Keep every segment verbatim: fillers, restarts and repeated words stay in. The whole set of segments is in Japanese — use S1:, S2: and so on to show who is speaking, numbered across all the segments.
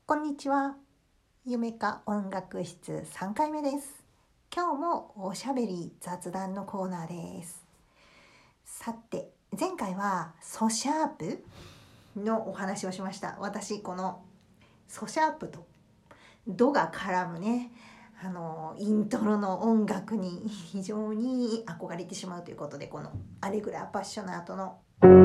S1: こんにちは。夢か音楽室さんかいめです。今日もおしゃべり雑談のコーナーです。さて、前回はソシャープのお話をしました。私このソシャープとドが絡むね、あのイントロの音楽に非常に憧れてしまうということで、このアレグラ・アパッショナートの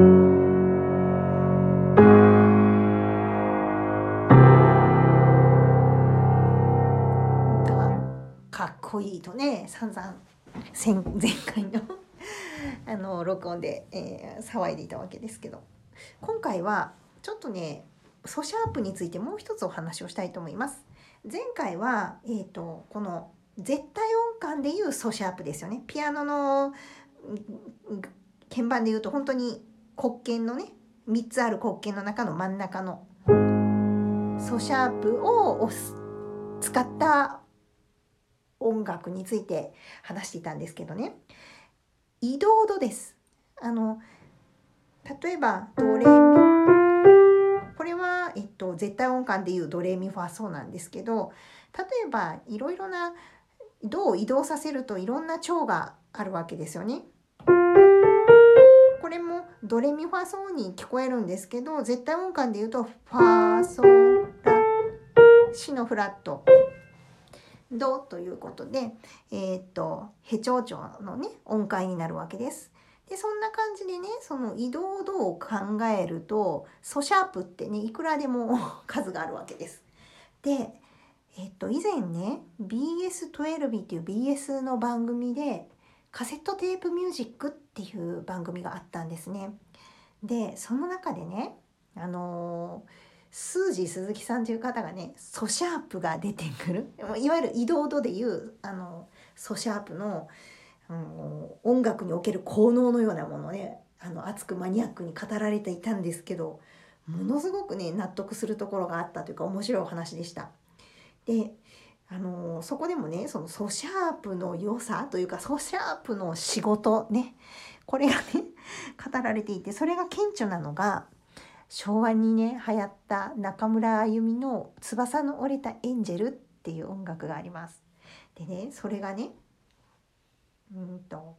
S1: かっこいいとね、散々前回のあの録音で、えー、騒いでいたわけですけど、今回はちょっとねソシャープについてもう一つお話をしたいと思います。前回は、えーと、この絶対音感でいうソシャープですよね。ピアノの鍵盤でいうと本当に黒鍵のねみっつある黒鍵の中の真ん中のソシャープを押す使った音楽について話していたんですけどね、移動度です。あの例えばドレミ、これは、えっと、絶対音感でいうドレミファソなんですけど、例えばいろいろなドを移動させるといろんな調があるわけですよね。これもドレミファソに聞こえるんですけど、絶対音感でいうとファソラシのフラットドということで、えー、っとヘ長調のね音階になるわけです。でそんな感じでね、その移動度を考えるとソシャープってねいくらでも数があるわけです。で、えー、っと以前ね ビーエスじゅうに っていう ビーエス の番組でカセットテープミュージックっていう番組があったんですね。でその中でね、あのースージー鈴木さんという方がねソシャープが出てくる、いわゆる移動度でいうあのソシャープの、あの音楽における効能のようなものをね、あの熱くマニアックに語られていたんですけど、ものすごくね納得するところがあったというか面白いお話でした。であのそこでもねそのソシャープの良さというかソシャープの仕事ね、これがね語られていて、それが顕著なのが昭和にね流行った中村あゆみの翼の折れたエンジェルっていう音楽があります。でねそれがねうんと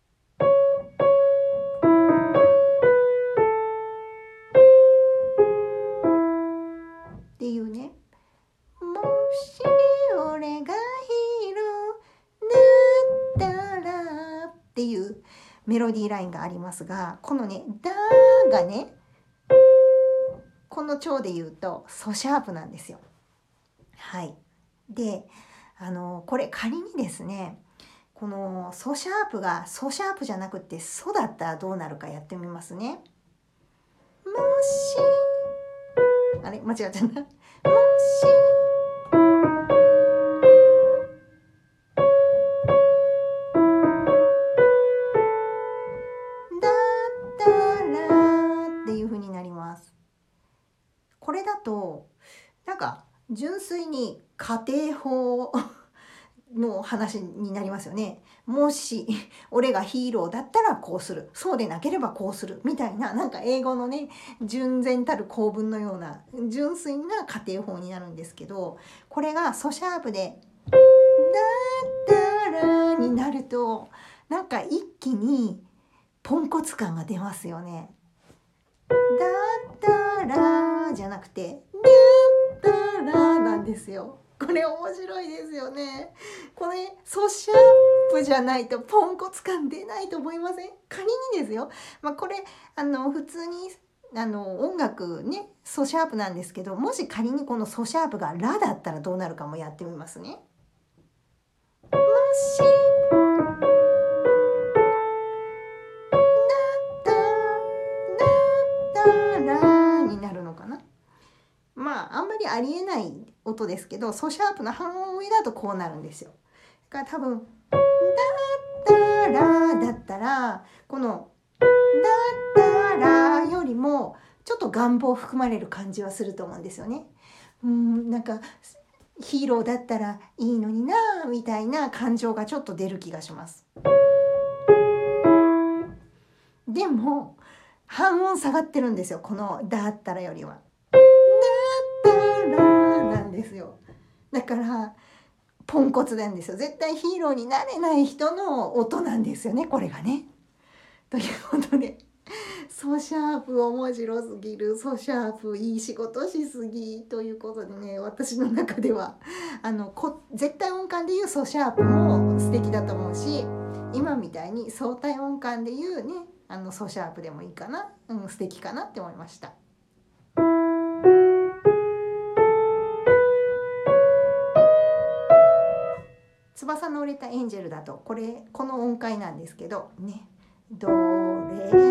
S1: っていうね、もし俺がヒーローだったらっていうメロディーラインがありますが、このねダーがねこの調で言うとソシャープなんですよ。はい。で、あのこれ仮にですね、このソシャープがソシャープじゃなくてソだったらどうなるかやってみますね。もし、あれ間違っちゃった。もしだったらっていう風になります。これだとなんか純粋に家庭法の話になりますよね。もし俺がヒーローだったらこうする、そうでなければこうするみたいな、なんか英語のね純然たる構文のような純粋な家庭法になるんですけど、これがソシャープでだったらになるとなんか一気にポンコツ感が出ますよね。だったらじゃなくてだったらなんですよ。これ面白いですよね。これソシャープじゃないとポンコツ感出ないと思いません？仮にですよ、まあ、これあの普通にあの音楽ねソシャープなんですけど、もし仮にこのソシャープがラだったらどうなるかもやってみますね。もしだったらになるのかな。まああんまりありえない音ですけど、ソシャープの半音上だとこうなるんですよ。だから多分だったらだったらこのだったらよりもちょっと願望含まれる感じはすると思うんですよね。うーんなんかヒーローだったらいいのになみたいな感情がちょっと出る気がします。でも半音下がってるんですよ、このだったらよりは。だったらだからポンコツなんですよ。絶対ヒーローになれない人の音なんですよね、これがね。ということで、ソシャープ面白すぎる、ソシャープいい仕事しすぎということでね、私の中ではあのこ絶対音感でいうソシャープも素敵だと思うし、今みたいに相対音感でいうね、あのソシャープでもいいかな、うん、素敵かなって思いました。翼の折れたエンジェルだとこれこの音階なんですけどね、ドレミファソソ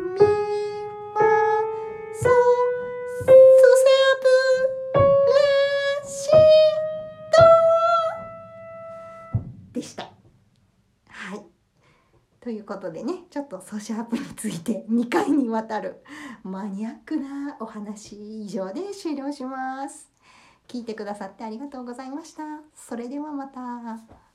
S1: シャープラシドでした。はい、ということでね、ちょっとソシャープについてにかいにわたるマニアックなお話以上で終了します。聞いてくださってありがとうございました。それではまた。